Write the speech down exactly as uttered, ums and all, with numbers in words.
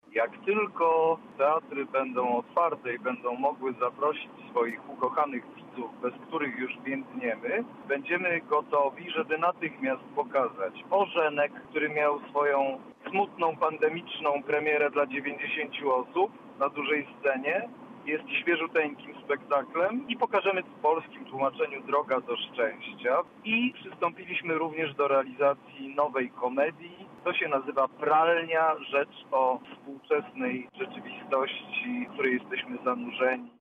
Jak tylko teatry będą otwarte i będą mogły zaprosić swoich ukochanych widzów, bez których już więdniemy, będziemy gotowi, żeby natychmiast pokazać Ożenek, który miał swoją smutną, pandemiczną premierę dla dziewięćdziesięciu osób na dużej scenie. Jest świeżuteńkim spektaklem i pokażemy w polskim tłumaczeniu Droga do szczęścia. I przystąpiliśmy również do realizacji nowej komedii. To się nazywa Pralnia, rzecz o współczesnej rzeczywistości, w której jesteśmy zanurzeni.